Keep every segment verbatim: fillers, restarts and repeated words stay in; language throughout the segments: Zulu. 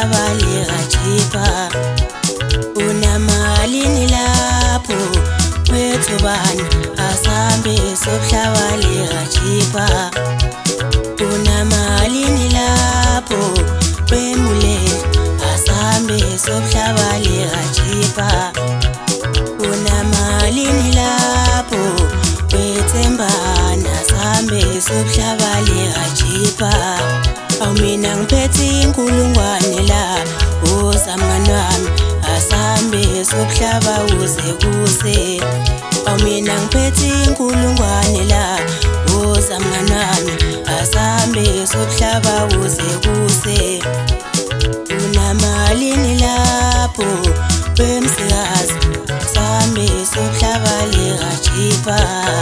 sokuhlabale gajipa unamalini lapho wethu bani asambe sokuhlabale gajipa unamalini lapho wemule asambe sokuhlabale gajipa unamalini lapho wethembana asambe sokuhlabale gajipa awumina ngiphethe inkulungwane la uzamngani wami asambe sokuhlaba uze kuse awumina ngiphethe inkulungwane la uzamngani wami asambe sokuhlaba uze kuse unamalini lapho wemsikazi asambe sokuhlabale gajipa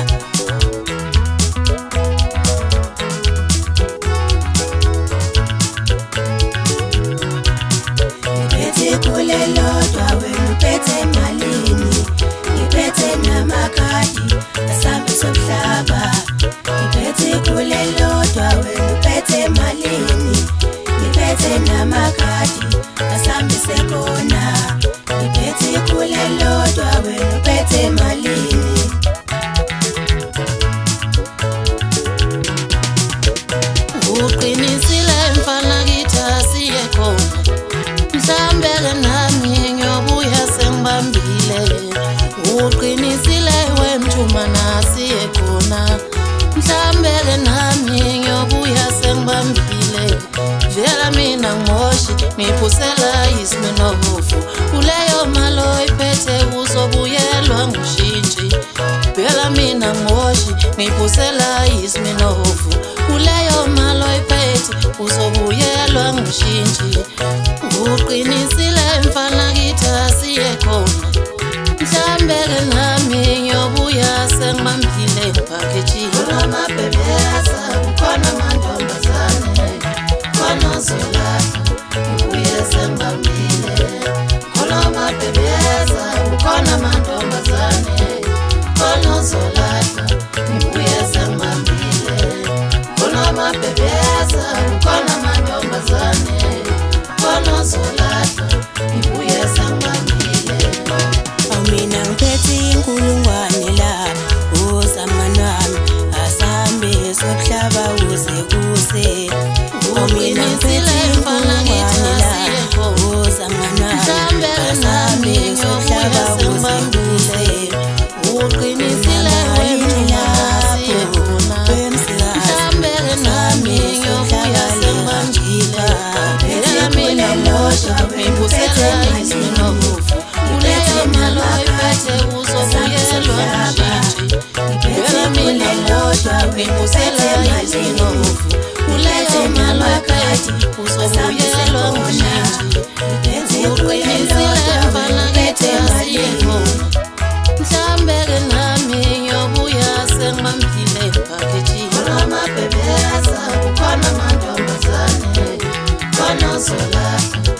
kulelodwa wena uphethe malini ngiphethe namakhadi asambe sokuhlaba ngiphethe kulelodwa wena uphethe malini ngiphethe namakhadi asambe sekona ngiphethe kulelodwa wena uphethe malini uqinisile mfana kithi asiye khona mhlambele nami ngiyobuya sengibambile uqinisile wemthuma nasiye khona mhlambele nami ngiyobuya sengibambile vela mina ngimoshi ngiphusela isimenovu kuleyo malo iphethe uzobuyelwa ngushintshi vela mina ngimoshi ngiphusela isimenovu kuleyo malo iphethe uzobuyelwa ngushintshi uqinisile mfana kithi asiye khona mhlambele nami ngiyobuya sengibambile ngipaketshile khona mabhebeza khona mantombazane khona zolahla ngibuye sengibambile khona mabhebeza khona mantombazane khona zolahla ngibuye sengibambile khona mabhebeza khona mantombazane khona zolahla ngibuye sengibambile awumina ngiphethe inkulungwane la uzamngani wami asambe sokuhlaba uze kuse awumina ngiphethe inkulungwane la uzamngani wami asambe sokuhlaba uze kuse uqinisile wemthuma nasiye khona mhlambele nami ngiyobuya sengibambile vela mina ngimoshi ngiphusela isimenovu kuleyo malo iphethe uzobuyelwa ngushintshi vela mina ngimoshi ngiphusela isimenovu kuleyo malo iphethe uzobuyelwa ngushintshi uqinisile mfana kithi asiye khona mhlambele nami ngiyobuya sengibambile ngipaketshile khona mabhebeza khona mantombazane khona zolahla